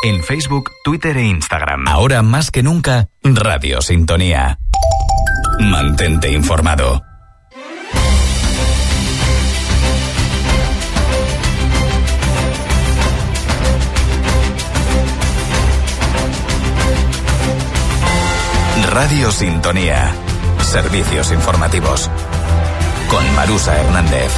en Facebook, Twitter e Instagram. Ahora más que nunca, Radio Sintonía. Mantente informado. Radio Sintonía. Servicios informativos. Con Marusa Hernández.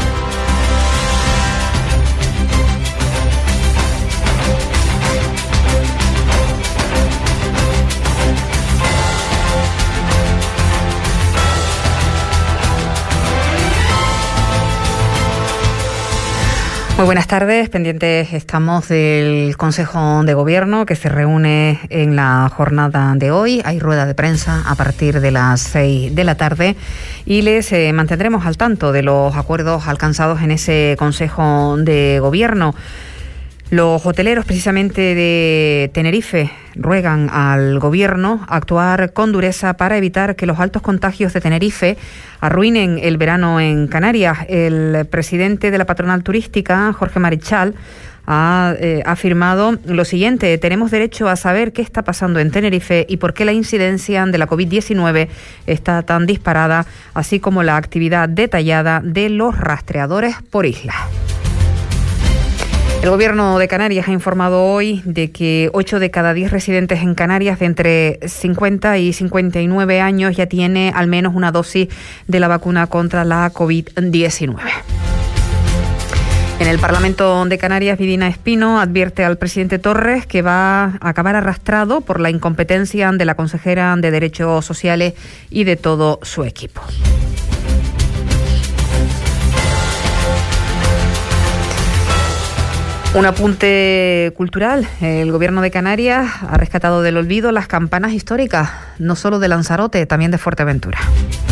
Muy buenas tardes, pendientes estamos del Consejo de Gobierno que se reúne en la jornada de hoy. Hay rueda de prensa a partir de las 6 de la tarde y les mantendremos al tanto de los acuerdos alcanzados en ese Consejo de Gobierno. Los hoteleros precisamente de Tenerife ruegan al Gobierno actuar con dureza para evitar que los altos contagios de Tenerife arruinen el verano en Canarias. El presidente de la patronal turística, Jorge Marichal, ha afirmado lo siguiente: tenemos derecho a saber qué está pasando en Tenerife y por qué la incidencia de la COVID-19 está tan disparada, así como la actividad detallada de los rastreadores por isla. El Gobierno de Canarias ha informado hoy de que 8 de cada 10 residentes en Canarias de entre 50 y 59 años ya tiene al menos una dosis de la vacuna contra la COVID-19. En el Parlamento de Canarias, Vidina Espino advierte al presidente Torres que va a acabar arrastrado por la incompetencia de la consejera de Derechos Sociales y de todo su equipo. Un apunte cultural. El Gobierno de Canarias ha rescatado del olvido las campanas históricas, no solo de Lanzarote, también de Fuerteventura.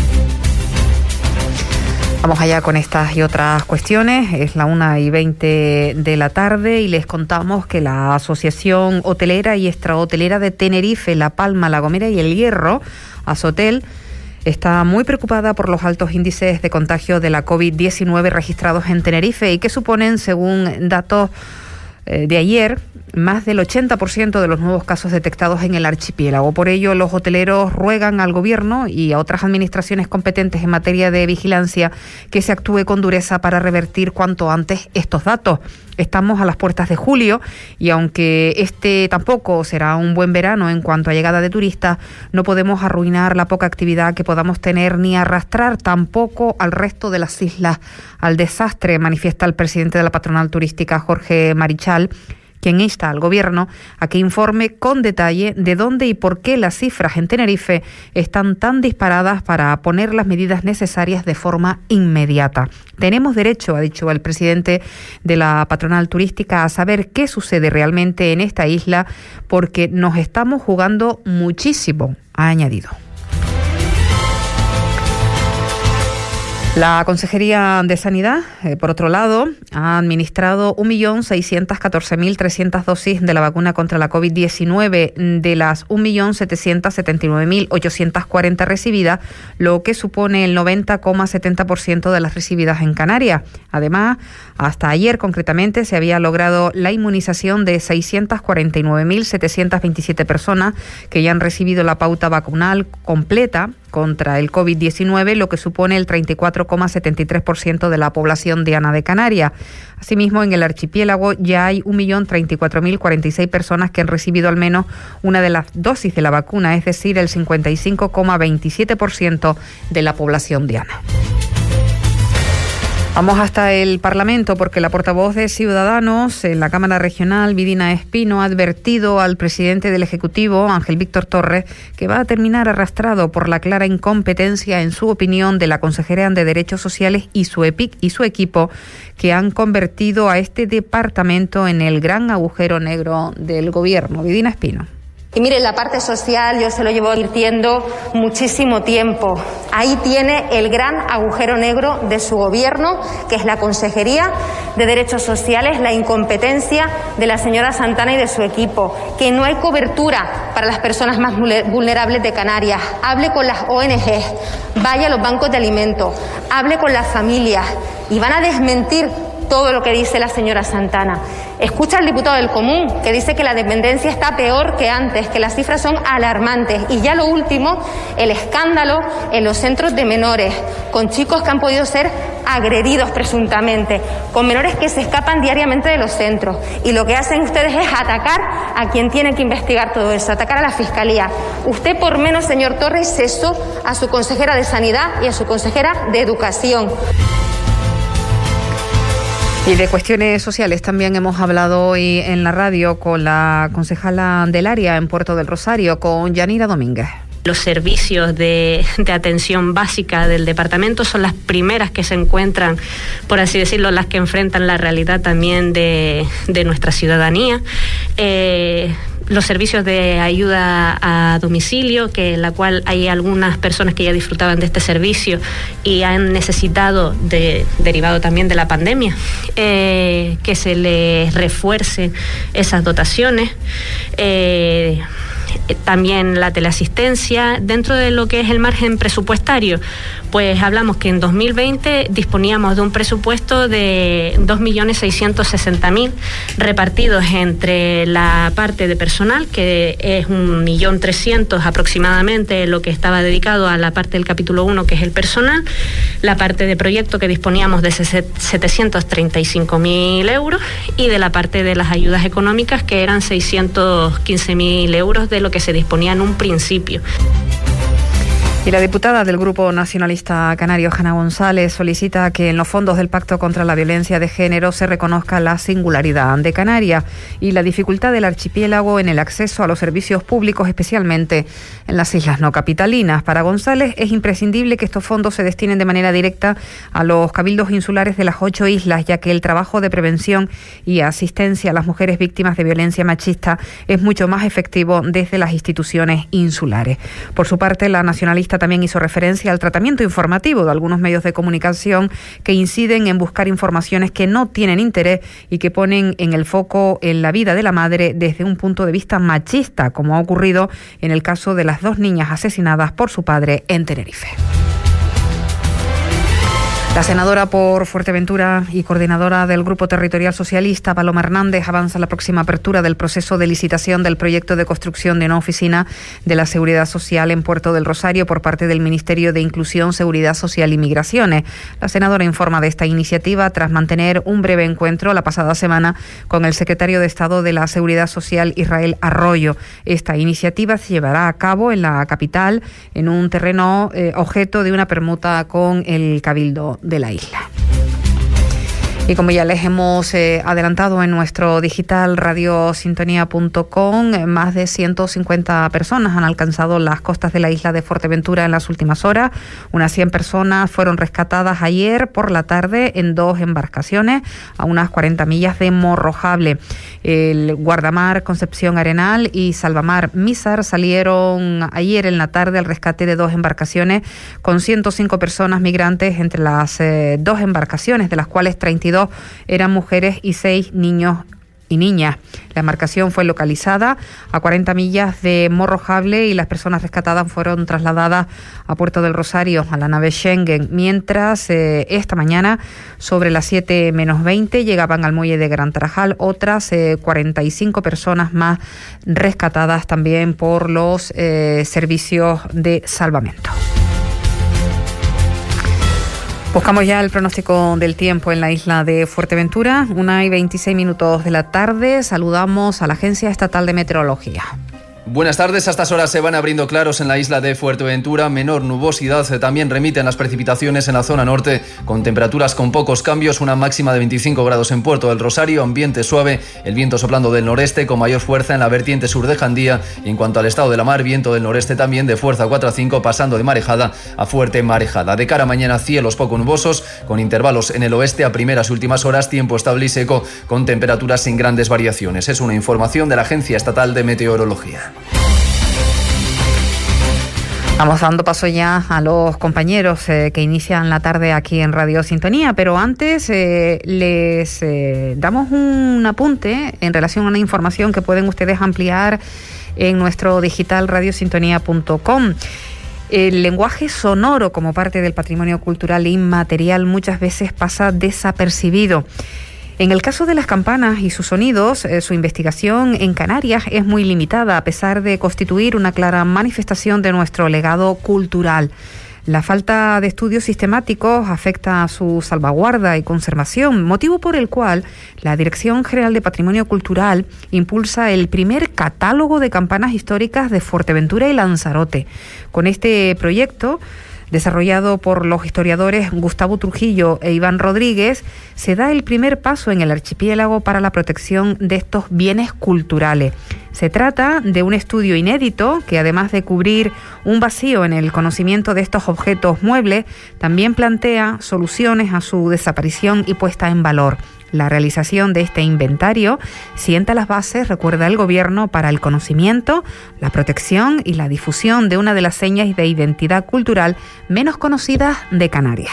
Vamos allá con estas y otras cuestiones. Es la 1:20 de la tarde y les contamos que la Asociación Hotelera y Extrahotelera de Tenerife, La Palma, La Gomera y El Hierro, Asotel, está muy preocupada por los altos índices de contagio de la COVID-19 registrados en Tenerife y que suponen, según datos de ayer, más del 80% de los nuevos casos detectados en el archipiélago. Por ello, los hoteleros ruegan al Gobierno y a otras administraciones competentes en materia de vigilancia que se actúe con dureza para revertir cuanto antes estos datos. Estamos a las puertas de julio y aunque este tampoco será un buen verano en cuanto a llegada de turistas, no podemos arruinar la poca actividad que podamos tener ni arrastrar tampoco al resto de las islas al desastre, manifiesta el presidente de la patronal turística, Jorge Marichal, quien insta al Gobierno a que informe con detalle de dónde y por qué las cifras en Tenerife están tan disparadas para poner las medidas necesarias de forma inmediata. Tenemos derecho, ha dicho el presidente de la patronal turística, a saber qué sucede realmente en esta isla porque nos estamos jugando muchísimo, ha añadido. La Consejería de Sanidad, por otro lado, ha administrado 1.614.300 dosis de la vacuna contra la COVID-19 de las 1.779.840 recibidas, lo que supone el 90,70% de las recibidas en Canarias. Además, hasta ayer concretamente se había logrado la inmunización de 649.727 personas que ya han recibido la pauta vacunal completa contra el COVID-19, lo que supone el 34,73% de la población diana de Canarias. Asimismo, en el archipiélago ya hay 1.034.046 personas que han recibido al menos una de las dosis de la vacuna, es decir, el 55,27% de la población diana. Vamos hasta el Parlamento porque la portavoz de Ciudadanos en la Cámara Regional, Vidina Espino, ha advertido al presidente del Ejecutivo, Ángel Víctor Torres, que va a terminar arrastrado por la clara incompetencia, en su opinión, de la consejera de Derechos Sociales y su equipo, que han convertido a este departamento en el gran agujero negro del Gobierno. Vidina Espino. Y mire, la parte social yo se lo llevo advirtiendo muchísimo tiempo. Ahí tiene el gran agujero negro de su gobierno, que es la Consejería de Derechos Sociales, la incompetencia de la señora Santana y de su equipo, que no hay cobertura para las personas más vulnerables de Canarias. Hable con las ONGs, vaya a los bancos de alimentos, hable con las familias y van a desmentir todo lo que dice la señora Santana. Escucha al diputado del Común, que dice que la dependencia está peor que antes, que las cifras son alarmantes. Y ya lo último, el escándalo en los centros de menores, con chicos que han podido ser agredidos presuntamente, con menores que se escapan diariamente de los centros. Y lo que hacen ustedes es atacar a quien tiene que investigar todo eso, atacar a la Fiscalía. Usted, por menos, señor Torres, cesó a su consejera de Sanidad y a su consejera de Educación. Y de cuestiones sociales también hemos hablado hoy en la radio con la concejala del área en Puerto del Rosario, con Yanira Domínguez. Los servicios de atención básica del departamento son las primeras que se encuentran, por así decirlo, las que enfrentan la realidad también de nuestra ciudadanía. Los servicios de ayuda a domicilio, que en la cual hay algunas personas que ya disfrutaban de este servicio y han necesitado, derivado también de la pandemia, que se les refuerce esas dotaciones. También la teleasistencia. Dentro de lo que es el margen presupuestario, pues hablamos que en 2020 disponíamos de un presupuesto de 2.660.000 repartidos entre la parte de personal, que es 1.300.000 aproximadamente lo que estaba dedicado a la parte del capítulo 1, que es el personal, la parte de proyecto, que disponíamos de 735.000 euros, y de la parte de las ayudas económicas, que eran 615.000 euros de lo que se disponía en un principio. Y la diputada del Grupo Nacionalista Canario, Ana González, solicita que en los fondos del Pacto contra la Violencia de Género se reconozca la singularidad de Canarias y la dificultad del archipiélago en el acceso a los servicios públicos, especialmente en las islas no capitalinas. Para González es imprescindible que estos fondos se destinen de manera directa a los cabildos insulares de las 8 islas, ya que el trabajo de prevención y asistencia a las mujeres víctimas de violencia machista es mucho más efectivo desde las instituciones insulares. Por su parte, la nacionalista también hizo referencia al tratamiento informativo de algunos medios de comunicación que inciden en buscar informaciones que no tienen interés y que ponen en el foco en la vida de la madre desde un punto de vista machista, como ha ocurrido en el caso de las 2 niñas asesinadas por su padre en Tenerife. La senadora por Fuerteventura y coordinadora del Grupo Territorial Socialista, Paloma Hernández, avanza la próxima apertura del proceso de licitación del proyecto de construcción de una oficina de la Seguridad Social en Puerto del Rosario por parte del Ministerio de Inclusión, Seguridad Social y Migraciones. La senadora informa de esta iniciativa tras mantener un breve encuentro la pasada semana con el secretario de Estado de la Seguridad Social, Israel Arroyo. Esta iniciativa se llevará a cabo en la capital, en un terreno objeto de una permuta con el Cabildo de la isla. Y como ya les hemos adelantado en nuestro digital radiosintonía.com, más de 150 personas han alcanzado las costas de la isla de Fuerteventura en las últimas horas. Unas 100 personas fueron rescatadas ayer por la tarde en 2 embarcaciones a unas 40 millas de Morrojable. El Guardamar Concepción Arenal y Salvamar Mísar salieron ayer en la tarde al rescate de 2 embarcaciones con 105 personas migrantes entre las 2 embarcaciones, de las cuales 32 eran mujeres y 6 niños y niñas. La embarcación fue localizada a 40 millas de Morrojable y las personas rescatadas fueron trasladadas a Puerto del Rosario, a la nave Schengen, mientras esta mañana, sobre las 7 menos 20, llegaban al muelle de Gran Tarajal otras 45 personas más rescatadas también por los servicios de salvamento. Buscamos ya el pronóstico del tiempo en la isla de Fuerteventura. 1:26 de la tarde. Saludamos a la Agencia Estatal de Meteorología. Buenas tardes. A estas horas se van abriendo claros en la isla de Fuerteventura. Menor nubosidad también remiten las precipitaciones en la zona norte, con temperaturas con pocos cambios. Una máxima de 25 grados en Puerto del Rosario, ambiente suave, el viento soplando del noreste con mayor fuerza en la vertiente sur de Jandía. Y en cuanto al estado de la mar, viento del noreste también de fuerza 4 a 5, pasando de marejada a fuerte marejada. De cara a mañana, cielos poco nubosos, con intervalos en el oeste a primeras y últimas horas, tiempo estable y seco, con temperaturas sin grandes variaciones. Es una información de la Agencia Estatal de Meteorología. Vamos dando paso ya a los compañeros que inician la tarde aquí en Radio Sintonía, pero antes les damos un apunte en relación a una información que pueden ustedes ampliar en nuestro digital radiosintonía.com. El lenguaje sonoro como parte del patrimonio cultural inmaterial muchas veces pasa desapercibido. En el caso de las campanas y sus sonidos, su investigación en Canarias es muy limitada, a pesar de constituir una clara manifestación de nuestro legado cultural. La falta de estudios sistemáticos afecta a su salvaguarda y conservación, motivo por el cual la Dirección General de Patrimonio Cultural impulsa el primer catálogo de campanas históricas de Fuerteventura y Lanzarote. Con este proyecto, desarrollado por los historiadores Gustavo Trujillo e Iván Rodríguez, se da el primer paso en el archipiélago para la protección de estos bienes culturales. Se trata de un estudio inédito que, además de cubrir un vacío en el conocimiento de estos objetos muebles, también plantea soluciones a su desaparición y puesta en valor. La realización de este inventario sienta las bases, recuerda el Gobierno, para el conocimiento, la protección y la difusión de una de las señas de identidad cultural menos conocidas de Canarias.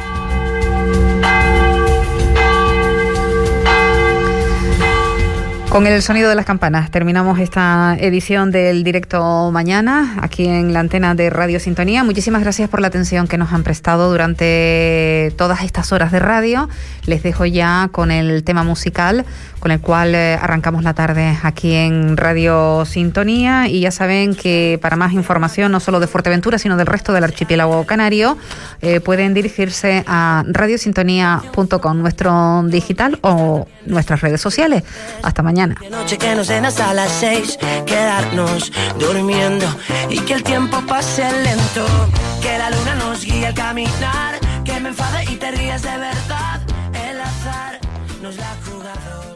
Con el sonido de las campanas terminamos esta edición del Directo Mañana aquí en la antena de Radio Sintonía. Muchísimas gracias por la atención que nos han prestado durante todas estas horas de radio. Les dejo ya con el tema musical con el cual arrancamos la tarde aquí en Radio Sintonía, y ya saben que para más información no solo de Fuerteventura sino del resto del archipiélago canario pueden dirigirse a radiosintonía.com, nuestro digital o nuestras redes sociales. Hasta mañana. De noche que nos den hasta las 6, quedarnos durmiendo y que el tiempo pase lento, que la luna nos guíe al caminar, que me enfade y te rías de verdad, el azar nos la ha jugado.